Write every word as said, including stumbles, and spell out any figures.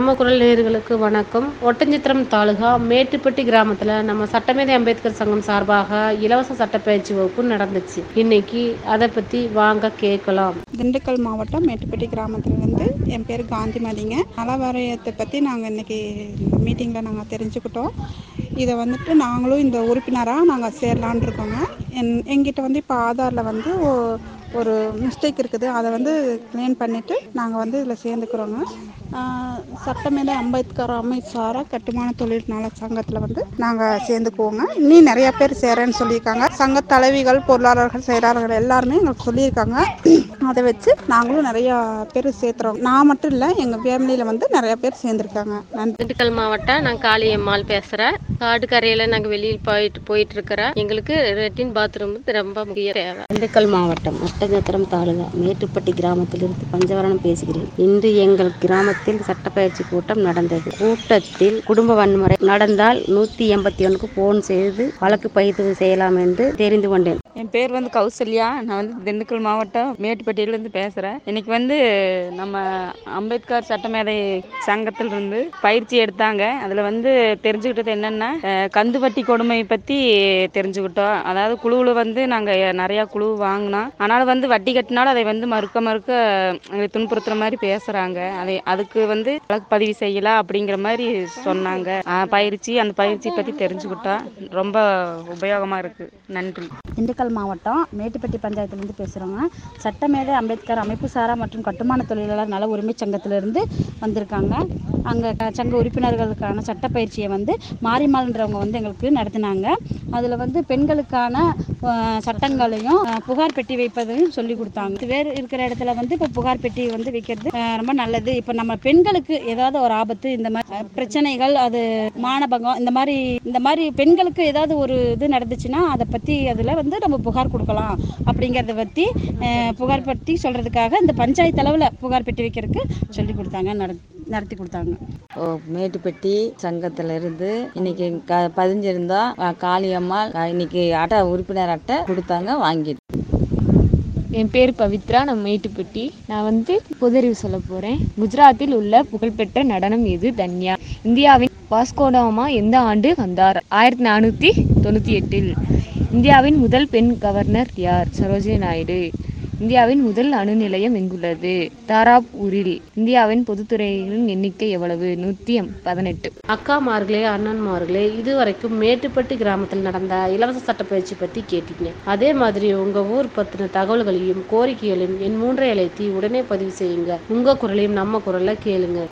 நம்ம குரல் நேயர்களுக்கு வணக்கம். ஒட்டன்சத்திரம் தாலுகா மேட்டுப்பட்டி கிராமத்துல நம்ம சட்டமேதை அம்பேத்கர் சங்கம் சார்பாக இலவச சட்டப்பயிற்சி வகுப்பு நடந்துச்சு. இன்னைக்கு அதை பத்தி வாங்க கேட்கலாம். திண்டுக்கல் மாவட்டம் மேட்டுப்பட்டி கிராமத்துலேருந்து என் பேர் காந்திமதிங்க. நல வாரியத்தை பற்றி நாங்கள் இன்றைக்கி மீட்டிங்கில் நாங்கள் தெரிஞ்சுக்கிட்டோம். இதை வந்துட்டு நாங்களும் இந்த உறுப்பினராக நாங்கள் சேரலான் இருக்கோங்க. என் எங்கிட்ட வந்து இப்போ ஆதாரில் வந்து ஒ- ஒரு மிஸ்டேக் இருக்குது. அதை வந்து க்ளீன் பண்ணிவிட்டு நாங்கள் வந்து இதில் சேர்ந்துக்கிறோங்க. சட்டமேதை அம்பேத்கர் அமைச்சாரா கட்டுமான தொழில் நல சங்கத்தில் வந்து நாங்கள் சேர்ந்துக்குவோங்க. இன்னும் நிறையா பேர் சேரேன்னு சொல்லியிருக்காங்க. சங்க தலைவிகள், பொருளாளர்கள், செயலாளர்கள் எல்லாருமே எங்களுக்கு சொல்லியிருக்காங்க. அதை வச்சு நாங்களும் நிறையா பேர் சேர்த்துறோம். நான் மட்டும் இல்லை, எங்கள் ஃபேமிலியில் வந்து நிறையா பேர் சேர்ந்துருக்காங்க. நன்றி. திண்டுக்கல் மாவட்டம் நான் காளியம்மாள் பேசுறேன். காடுகரையில நாங்க வெளியில் போயிட்டு போயிட்டு இருக்கிறோம். எங்களுக்கு லெட்டின் பாத்ரூம் ரொம்ப முக்கிய தேவை. திண்டுக்கல் மாவட்டம் ஒட்டஞ்சத்திரம் தாலுகா மேட்டுப்பட்டி கிராமத்திலிருந்து பஞ்சவரணம் பேசுகிறேன். இன்று எங்கள் கிராமத்தில் சட்டப்பயிற்சி கூட்டம் நடந்தது. கூட்டத்தில் குடும்ப வன்முறை நடந்தால் நூத்தி எண்பத்தி ஒன்றுக்கு போன் செய்து வழக்கு பதிவு செய்யலாம் என்று தெரிந்து கொண்டேன். என் பேர் வந்து கௌசல்யா. நான் வந்து திண்டுக்கல் மாவட்டம் மேட்டுப்பட்டியிலேருந்து பேசுகிறேன். இன்னைக்கு வந்து நம்ம அம்பேத்கர் சட்டமேதை சங்கத்திலிருந்து பயிற்சி எடுத்தாங்க. அதில் வந்து தெரிஞ்சுக்கிட்டது என்னென்னா, கந்துவட்டி கொடுமை பற்றி தெரிஞ்சுக்கிட்டோம். அதாவது குழுவில் வந்து நாங்கள் நிறையா குழு வாங்கினோம். ஆனாலும் வந்து வட்டி கட்டினாலும் அதை வந்து மறுக்க மறுக்க எங்களை துன்புறுத்துற மாதிரி பேசுகிறாங்க. அதை அதுக்கு வந்து வழக்கு பதிவு செய்யலாம் அப்படிங்கிற மாதிரி சொன்னாங்க. ஆஹ் பயிற்சி அந்த பயிற்சி பற்றி தெரிஞ்சுக்கிட்டோம். ரொம்ப உபயோகமாக இருக்குது. நன்றி. திண்டுக்கல் மாவட்டம் மேட்டுப்பட்டி பஞ்சாயத்துலேருந்து பேசுகிறோங்க. சட்டமேதை அம்பேத்கர் அமைப்பு சாரா மற்றும் கட்டுமான தொழிலாளர் நல உரிமை சங்கத்திலிருந்து வந்திருக்காங்க. அங்கே சங்க உறுப்பினர்களுக்கான சட்டப்பயிற்சியை வந்து மாரிமாள்ன்றவங்க வந்து எங்களுக்கு நடத்தினாங்க. அதில் வந்து பெண்களுக்கான அஹ், சட்டங்களையும் அஹ், புகார் பெட்டி வைப்பதையும் சொல்லி கொடுத்தாங்க. வேறு இருக்கிற இடத்துல வந்து இப்போ புகார் பெட்டி வந்து வைக்கிறது அஹ், ரொம்ப நல்லது. இப்போ நம்ம பெண்களுக்கு ஏதாவது ஒரு ஆபத்து, இந்த மாதிரி அஹ், பிரச்சனைகள், அது மானபங்கம், இந்த மாதிரி இந்த மாதிரி பெண்களுக்கு ஏதாவது ஒரு இது நடந்துச்சுன்னா அதை பற்றி அதில் வந்து நம்ம புகார் கொடுக்கலாம் அப்படிங்கிறத பற்றி அஹ், புகார் பற்றி சொல்கிறதுக்காக இந்த பஞ்சாயத்து அளவில் புகார் பெட்டி வைக்கிறதுக்கு சொல்லி கொடுத்தாங்க, நட நடத்தி கொடுத்தாங்க. ஓ மேட்டுப்பட்டி சங்கத்துல இருந்து இன்னைக்கு க பதிஞ்சிருந்தோம். அஹ் காளியம்மாள் அஹ் இன்னைக்கு அட்டை உறுப்பினர் அட்டை கொடுத்தாங்க, வாங்கிட்டு. என் பேர் பவித்ரா. நான் மேட்டுப்பட்டி. நான் வந்து பொதறிவு சொல்ல போகிறேன். குஜராத்தில் உள்ள புகழ்பெற்ற நடனம் எது? தன்யா. இந்தியாவின் வாஸ்கோடாமா எந்த ஆண்டு வந்தார்? ஆயிரத்தி நானூற்றி தொண்ணூற்றி எட்டில். இந்தியாவின் முதல் பெண் கவர்னர் யார்? சரோஜினி நாயுடு. இந்தியாவின் முதல் அணு நிலையம் எங்குள்ளது? தாராபூரில். இந்தியாவின் பொதுத்துறைகளின் எண்ணிக்கை எவ்வளவு? நூற்றி பதினெட்டு. அக்காமார்களே, அண்ணன்மார்களே, இதுவரைக்கும் மேட்டுப்பட்டி கிராமத்தில் நடந்த இலவச சட்டப்பயிற்சி பத்தி கேட்டீங்க. அதே மாதிரி உங்க ஊர் பத்தின தகவல்களையும் கோரிக்கைகளையும் என் மூன்றை அழைத்தி உடனே பதிவு செய்யுங்க. உங்க குரலையும் நம்ம குரல்ல கேளுங்க.